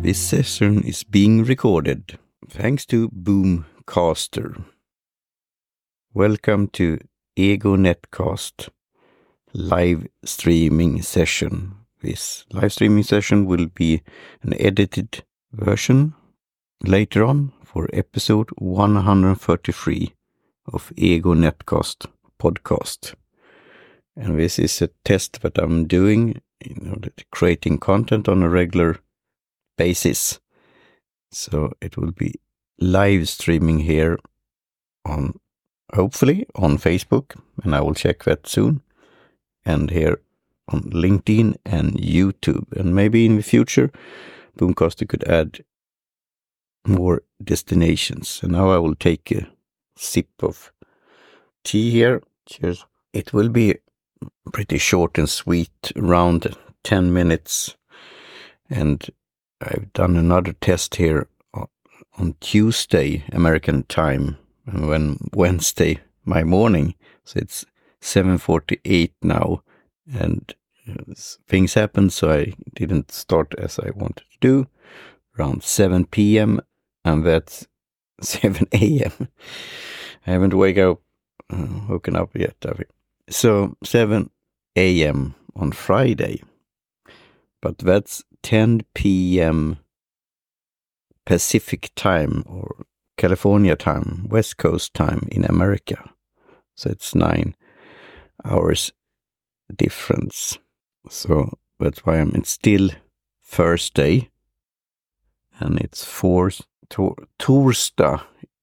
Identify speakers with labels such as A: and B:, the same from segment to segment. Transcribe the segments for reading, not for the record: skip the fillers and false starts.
A: This session is being recorded thanks to Boomcaster. Welcome to Ego Netcast live streaming session. This live streaming session will be an edited version later on for episode 133 of Ego Netcast podcast. And this is a test that I'm doing in order to creating content on a regular basis. So it will be live streaming here on, hopefully, on Facebook, and I will check that soon, and here on LinkedIn and YouTube, and maybe in the future Boomcaster could add more destinations. And now I will take a sip of tea here. Cheers. It will be pretty short and sweet, around 10 minutes, and I've done another test here on Tuesday American time, and when Wednesday my morning, so it's 7:48 now, and things happened, so I didn't start as I wanted to do, around 7 p.m. and that's 7 a.m. I haven't woken up yet. So 7 a.m. on Friday, but that's 10 p.m. Pacific time or California time, West Coast time in America. So it's 9 hours difference. So that's why it's still Thursday, and it's Torsdag.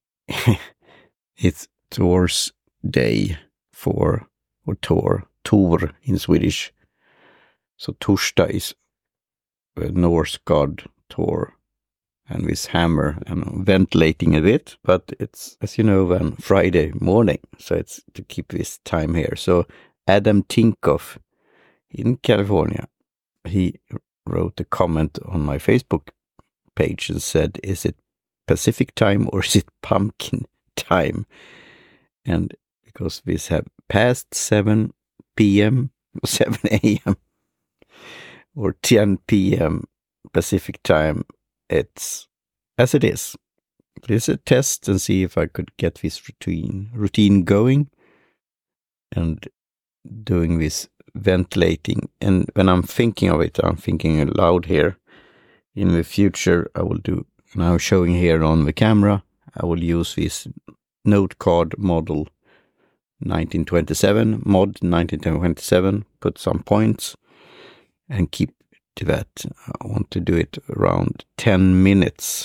A: It's Thursday or Tor in Swedish. So Torsdag is the Norse god Thor, and this hammer and ventilating a bit, but it's, as you know, then Friday morning, so it's to keep this time here. So Adam Tinkoff in California, he wrote a comment on my Facebook page and said, is it Pacific time or is it pumpkin time? And because this have past 7 p.m. or 7 a.m. or 10 p.m. Pacific time, it's as it is. It's a test and see if I could get this routine going and doing this ventilating. And when I'm thinking of it, I'm thinking aloud here. In the future, I will do, now showing here on the camera, I will use this note card model 1927, put some points and keep to that. I want to do it around 10 minutes.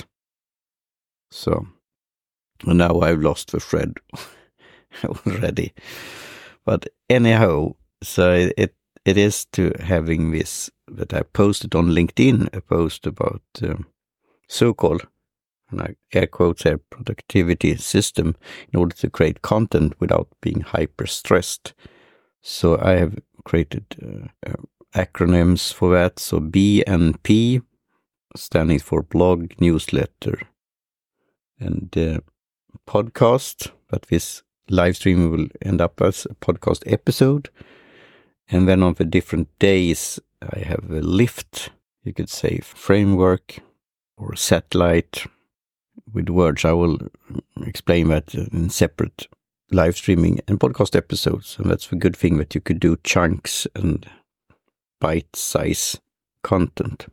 A: So now I've lost the thread already. But anyhow, so it is to having this that I posted on LinkedIn, a post about so-called, and I air quotes here, productivity system in order to create content without being hyper stressed. So I have created acronyms for that. So BNP, standing for blog, newsletter, and podcast. But this live stream will end up as a podcast episode. And then on the different days, I have a lift, you could say, framework or satellite with words. I will explain that in separate live streaming and podcast episodes. And that's the good thing, that you could do chunks and bite-size content.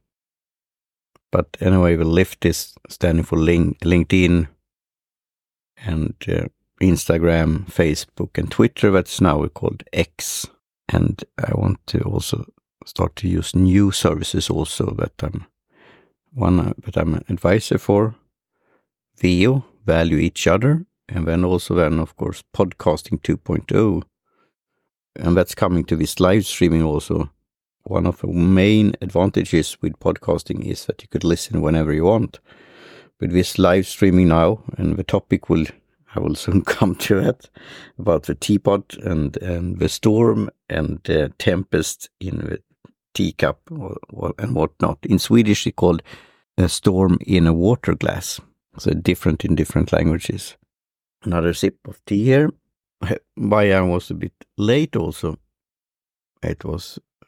A: But anyway, the lift is standing for LinkedIn and Instagram, Facebook, and Twitter. That's now called X. And I want to also start to use new services also that I'm an advisor for. Veo, Value Each Other, and then of course Podcasting 2.0. And that's coming to this live streaming also. One of the main advantages with podcasting is that you could listen whenever you want. With this live streaming now, and the topic I will soon come to that, about the teapot and the storm and the tempest in the teacup and whatnot. In Swedish it's called a storm in a water glass. So different in different languages. Another sip of tea here. Why I was a bit late also. It was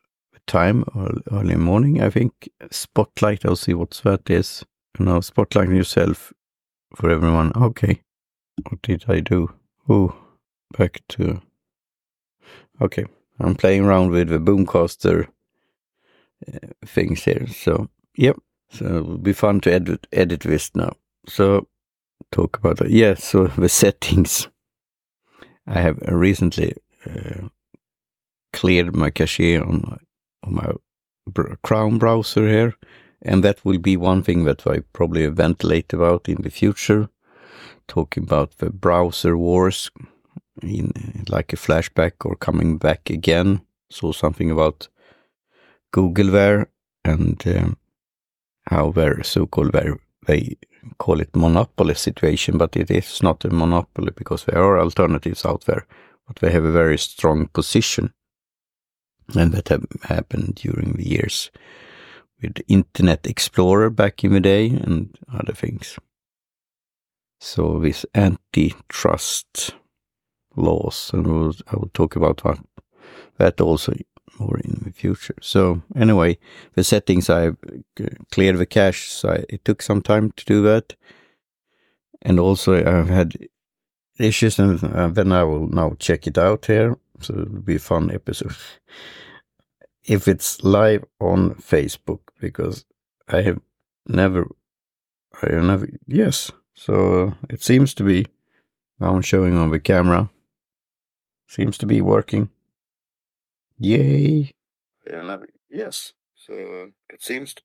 A: time, early morning, I think. Spotlight, I'll see what that is. Spotlighting yourself for everyone. Okay, what did I do? Back to... Okay, I'm playing around with the Boomcaster things here. So, yep. So it will be fun to edit this now. So, talk about that. Yeah, so the settings. I have recently cleared my cache on my Chrome browser here. And that will be one thing that I probably ventilate about in the future. Talking about the browser wars in like a flashback or coming back again. So something about Google there and how their so-called they call it monopoly situation, but it is not a monopoly because there are alternatives out there, but they have a very strong position. And that have happened during the years with Internet Explorer back in the day and other things. So this antitrust laws, and I will talk about that also more in the future. So anyway, the settings, I cleared the cache, so it took some time to do that. And also I've had issues, and then I will now check it out here. So it'll be a fun episode. If it's live on Facebook, because I have never, yes. So it seems to be, now I'm showing on the camera, seems to be working. Yay. Yes. So it seems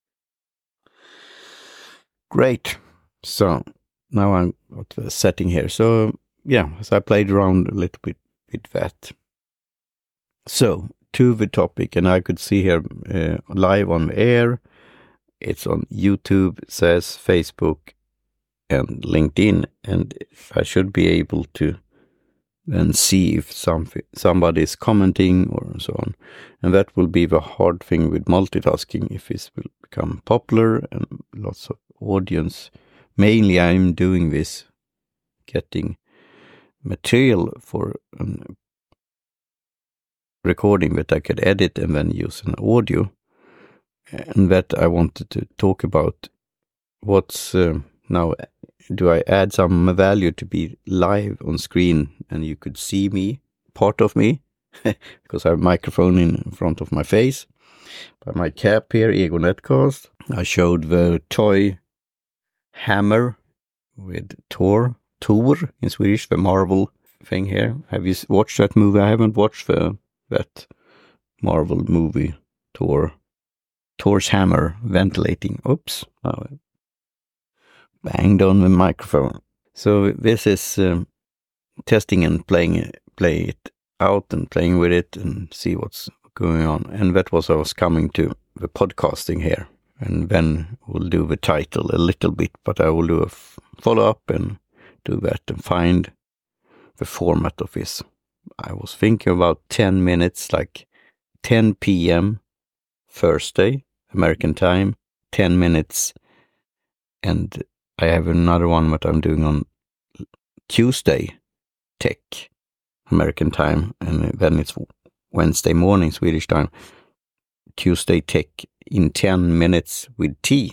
A: great. So now I'm at the setting here. So yeah, so I played around a little bit with that. So to the topic, and I could see here live on air. It's on YouTube, it says Facebook and LinkedIn, and I should be able to then see if somebody is commenting or so on. And that will be the hard thing with multitasking, if this will become popular and lots of audience. Mainly I'm doing this, getting material for recording that I could edit and then use an audio. And that I wanted to talk about what's now, do I add some value to be live on screen and you could see me, part of me, because I have a microphone in front of my face. By my cap here, Ego Netcast, I showed the toy hammer with Thor in Swedish, the Marvel thing here. Have you watched that movie? I haven't watched that Marvel movie, Thor's hammer ventilating. Oops. Oh, banged on the microphone. So this is testing and play it out and playing with it and see what's going on. And that was I was coming to the podcasting here. And then we'll do the title a little bit, but I will do a follow-up and do that and find the format of this. I was thinking about 10 minutes, like 10 p.m. Thursday, American time, 10 minutes. And I have another one that I'm doing on Tuesday, Tech, American time. And then it's Wednesday morning, Swedish time, Tuesday Tech in 10 minutes with tea.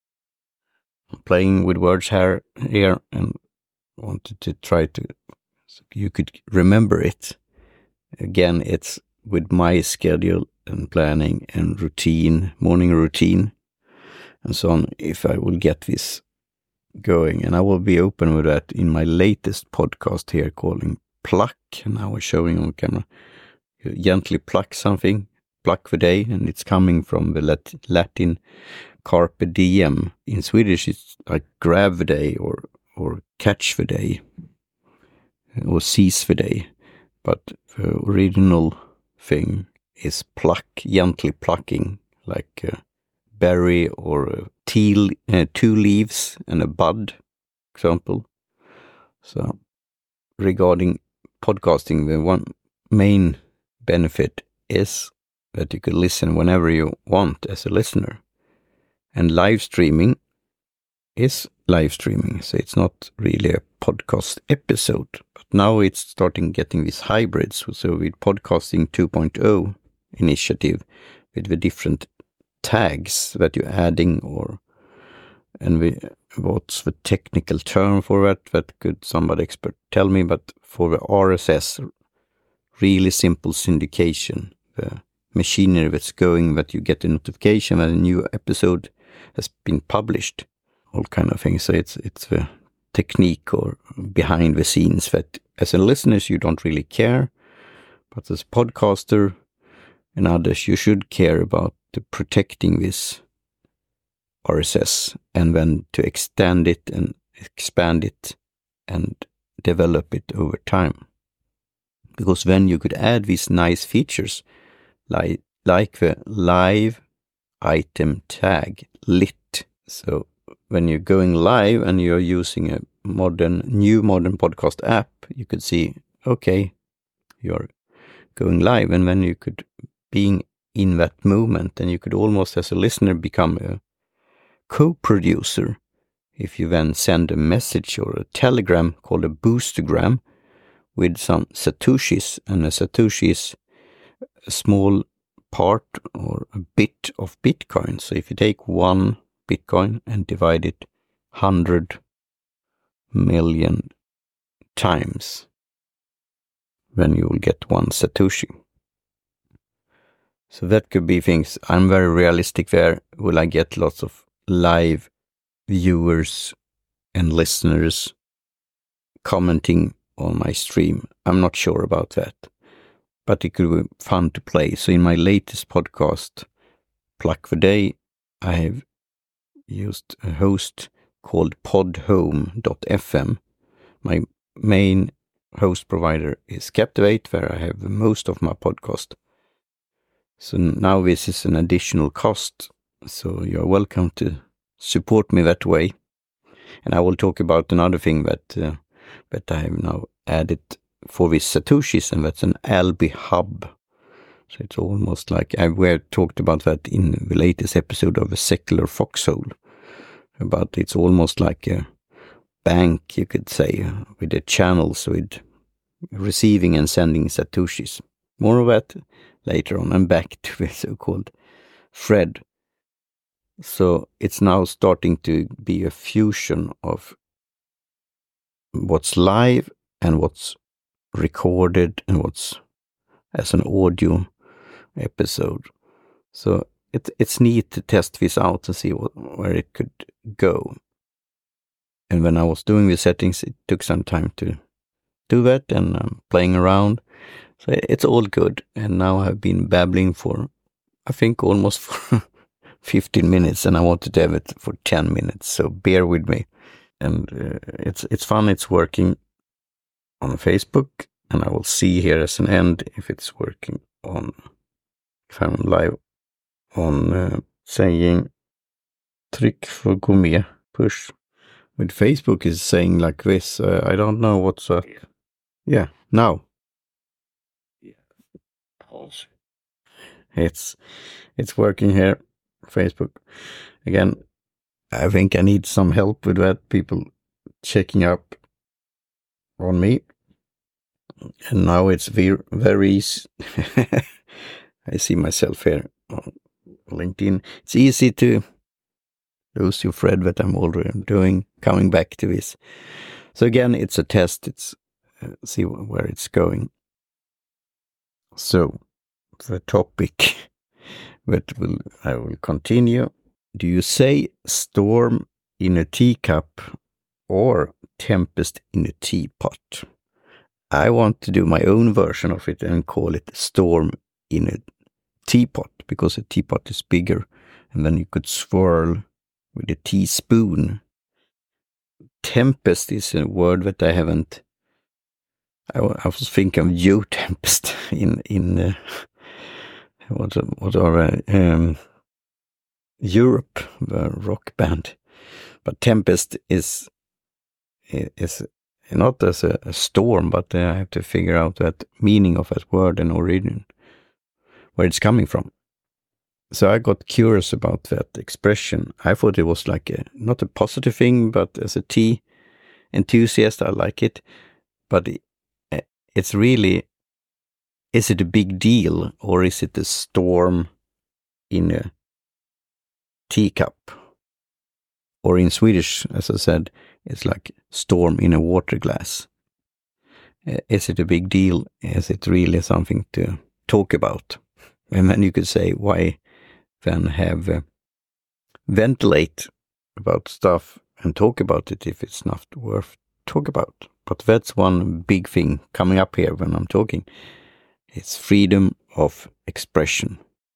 A: I'm playing with words here and wanted to try to, so you could remember it. Again, it's with my schedule and planning and routine, morning routine and so on, if I will get this going. And I will be open with that in my latest podcast here calling Pluck. And I was showing on camera. You gently pluck something, pluck the day, and it's coming from the Latin carpe diem. In Swedish, it's like grab the day or catch the day or seize the day. But the original thing is pluck, gently plucking, like a berry or a tea, 2 leaves and a bud, example. So regarding podcasting, the one main benefit is that you can listen whenever you want as a listener. And live streaming is live streaming, so it's not really a podcast episode. But now it's starting getting these hybrids. So with Podcasting 2.0 initiative, with the different tags that you're adding, what's the technical term for that? That could somebody expert tell me, but for the RSS, really simple syndication, the machinery that's going, that you get a notification that a new episode has been published, all kind of things. So it's the technique or behind the scenes that as a listener you don't really care, but as a podcaster and others you should care about protecting this RSS and then to extend it and expand it and develop it over time. Because then you could add these nice features like the live item tag, lit. So when you're going live and you're using a new modern podcast app, you could see, okay, you're going live, and then you could being in that moment, and you could almost as a listener become a co-producer if you then send a message or a telegram called a boostergram with some satoshis, and a satoshi is a small part or a bit of Bitcoin. So if you take 1 Bitcoin and divide it 100 million times, then you will get 1 satoshi. So that could be things. I'm very realistic there. Will I get lots of live viewers and listeners commenting on my stream? I'm not sure about that, but it could be fun to play. So in my latest podcast, Pluck the Day, I have used a host called podhome.fm. My main host provider is Captivate, where I have most of my podcast. So now this is an additional cost, so you're welcome to support me that way. And I will talk about another thing that I have now added for these satoshis, and that's an Alby hub. So it's almost like we talked about that in the latest episode of A Secular Foxhole. But it's almost like a bank, you could say, with the channels with receiving and sending satoshis. More of that later on, and back to the so-called thread. So it's now starting to be a fusion of what's live and what's recorded and what's as an audio episode. So it's neat to test this out and see where it could go. And when I was doing the settings, it took some time to do that, and I'm playing around. So it's all good. And now I've been babbling for, I think, almost for 15 minutes, and I wanted to have it for 10 minutes. So bear with me. And it's fun. It's working on Facebook, and I will see here as an end if it's working if I'm live on saying tryck för gå med, push. With Facebook is saying like this. I don't know what's that. Yeah, now. It's working here. Facebook. Again, I think I need some help with that. People checking up on me. And now it's very easy. I see myself here on LinkedIn. It's easy to lose your thread that I'm already doing, coming back to this. So again, it's a test. It's see where it's going. So the topic that I will continue. Do you say storm in a teacup or tempest in a teapot? I want to do my own version of it and call it storm in a teapot, because a teapot is bigger, and then you could swirl with a teaspoon. Tempest is a word that I haven't. I was thinking of Joe Tempest in what are Europe, the rock band, but Tempest is not as a storm, but I have to figure out that meaning of that word and origin, where it's coming from. So I got curious about that expression. I thought it was like not a positive thing, but as a tea enthusiast, I like it. But it's really, is it a big deal, or is it a storm in a teacup. Or in Swedish, as I said, it's like storm in a water glass. Is it a big deal? Is it really something to talk about? And then you could say, why then have ventilate about stuff and talk about it if it's not worth talk about? But that's one big thing coming up here when I'm talking. It's freedom of expression.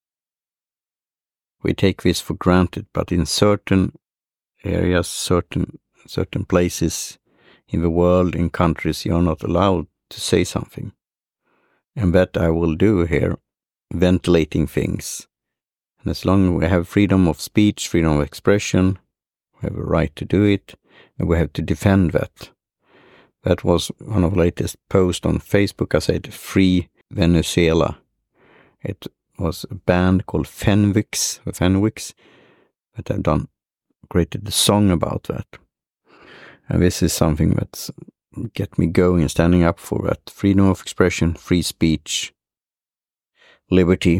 A: We take this for granted, but in certain areas, certain places in the world, in countries, you're not allowed to say something. And that I will do here, ventilating things. And as long as we have freedom of speech, freedom of expression, we have a right to do it, and we have to defend that. That was one of the latest posts on Facebook. I said, Free Venezuela. It was a band called Fenwiks, that have created a song about that. And this is something that's get me going and standing up for that. Freedom of expression, free speech, liberty.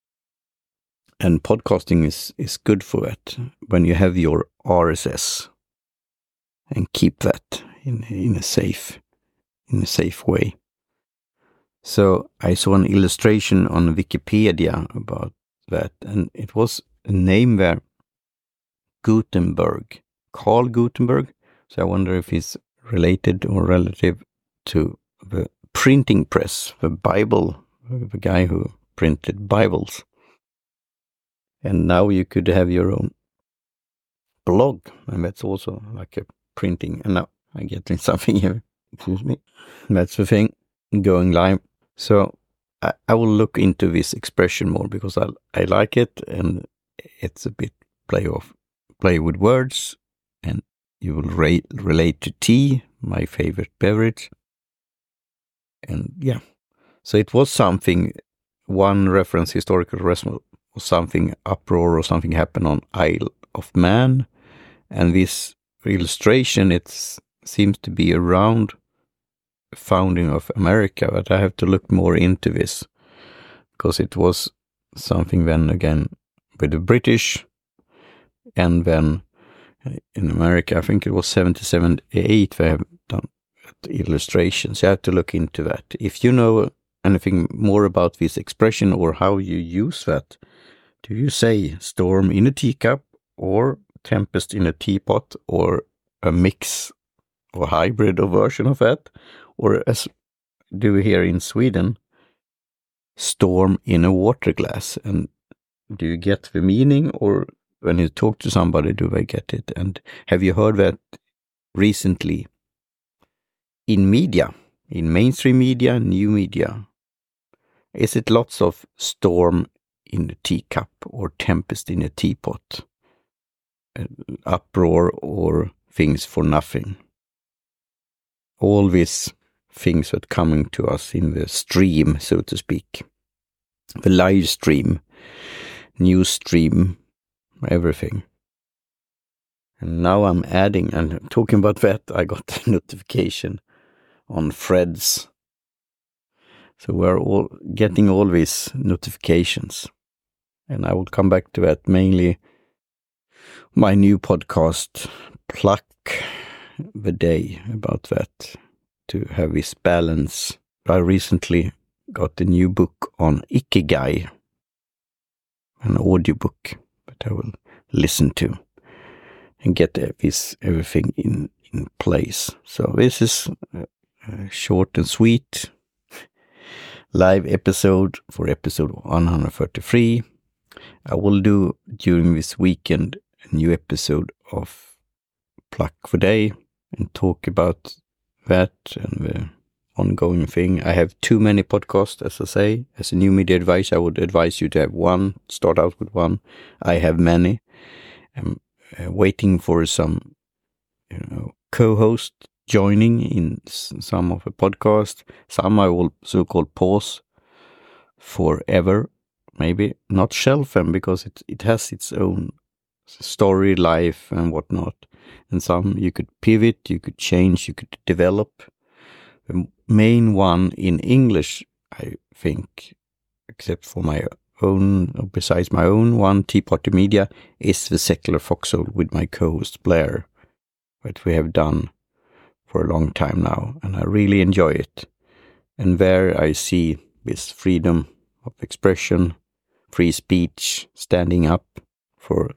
A: And podcasting is good for that when you have your RSS and keep that in a safe way. So I saw an illustration on Wikipedia about that, and it was a name there, Gutenberg, Carl Gutenberg. So I wonder if he's related or relative to the printing press, the Bible, the guy who printed Bibles. And now you could have your own blog, and that's also like a printing. And now I'm getting something here. Excuse me. That's the thing, going live. So I will look into this expression more because I like it, and it's a bit play with words, and you will relate to tea, my favorite beverage. And yeah, so it was something, one reference, historical reference, was something uproar or something happened on Isle of Man. And this illustration, it seems to be around founding of America, but I have to look more into this because it was something then again with the British, and then in America, I think it was 78 they have done illustrations. You have to look into that. If you know anything more about this expression or how you use that, do you say storm in a teacup or tempest in a teapot or a mix or hybrid or version of that? Or as do we here in Sweden, storm in a water glass? And do you get the meaning, or when you talk to somebody, do they get it? And have you heard that recently in media, in mainstream media, new media? Is it lots of storm in a teacup or tempest in a teapot? Uproar or things for nothing? All these things that coming to us in the stream, so to speak. The live stream, news stream, everything. And now I'm adding, and talking about that, I got a notification on Threads. So we're all getting all these notifications. And I will come back to that, mainly my new podcast, Pluck the Day, about that, to have this balance. I recently got a new book on Ikigai, an audiobook that I will listen to and get everything in place. So this is a short and sweet live episode for episode 133. I will do during this weekend a new episode of Pluck the Day and talk about that and the ongoing thing. I have too many podcasts, as I say. As a new media advice, I would advise you to have one, start out with one. I have many. I'm waiting for some co-host joining in some of the podcasts. Some I will so-called pause forever, maybe not shelf them, because it has its own story, life and whatnot. And some you could pivot, you could change, you could develop. The main one in English, I think, except for my own, besides my own one, Tea Party Media, is the Secular Foxhole with my co-host Blair, that we have done for a long time now, and I really enjoy it. And there I see this freedom of expression, free speech, standing up for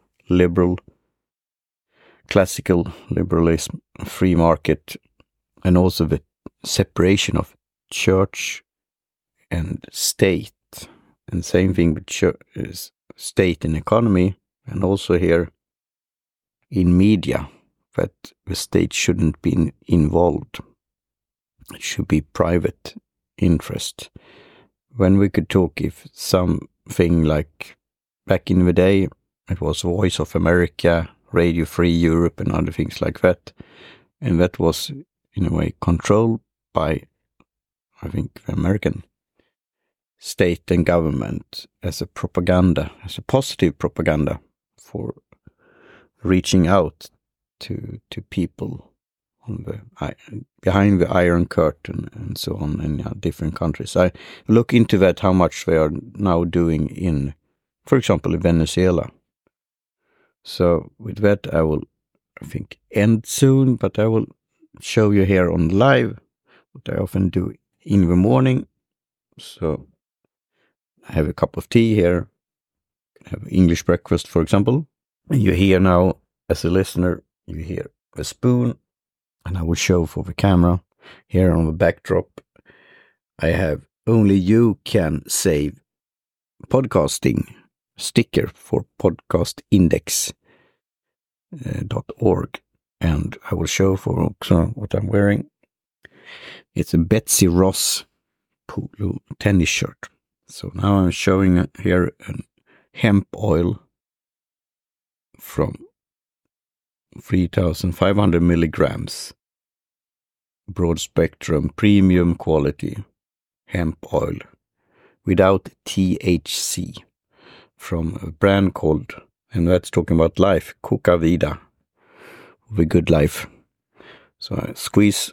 A: classical liberalism, free market, and also the separation of church and state. And same thing with state and economy, and also here in media, that the state shouldn't be involved. It should be private interest. When we could talk if something like back in the day, it was Voice of America, Radio Free Europe and other things like that. And that was in a way controlled by, I think, the American state and government as a propaganda, as a positive propaganda for reaching out to people on behind the Iron Curtain and so on in different countries. I look into that, how much they are now doing in, for example, in Venezuela. So with that, I will, I think, end soon, but I will show you here on live what I often do in the morning. So I have a cup of tea here, have English breakfast, for example. And you hear now, as a listener, you hear a spoon, and I will show for the camera here on the backdrop. I have Only You Can Save Podcasting sticker for podcastindex.org, and I will show for also what I'm wearing. It's a Betsy Ross polo tennis shirt. So now I'm showing here a hemp oil from 3,500 milligrams, broad spectrum, premium quality hemp oil without THC from a brand called, and that's talking about life, Coca Vida, the good life. So I squeeze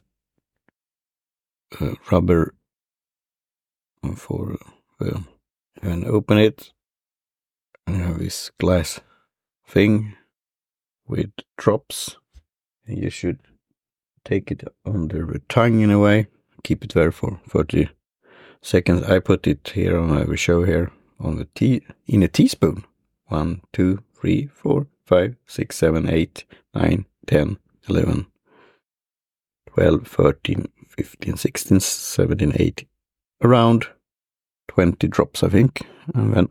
A: rubber for and open it, and I have this glass thing with drops, and you should take it under the tongue in a way, keep it there for 30 seconds. I put it here on, I will show here on the in a teaspoon. 1, 2, 3, 4, 5, 6, 7, 8, 9, 10, 11, 12, 13, 15, 16, 17, 18, around 20 drops, I think. And then,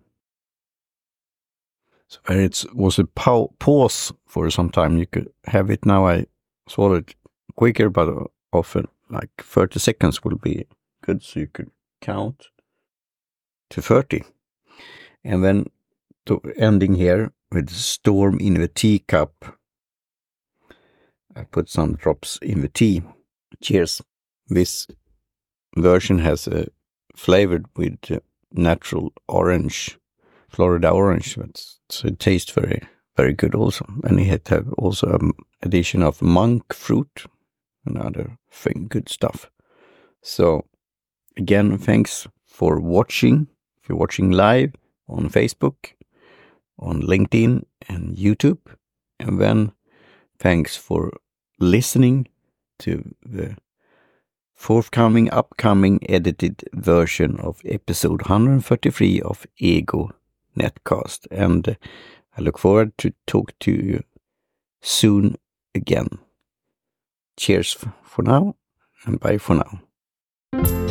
A: so it was a pause for some time. You could have it now. I swallowed it quicker, but often like 30 seconds will be good. So you could count to 30. And then to ending here with Storm in the teacup. I put some drops in the tea. Cheers. This version has a flavored with natural orange, Florida orange. So it tastes very, very good also. And it have also an addition of monk fruit and other thing, good stuff. So again, thanks for watching. If you're watching live on Facebook, on LinkedIn and YouTube. And then thanks for listening to the upcoming edited version of episode 133 of Ego Netcast. And I look forward to talk to you soon again. Cheers for now, and bye for now.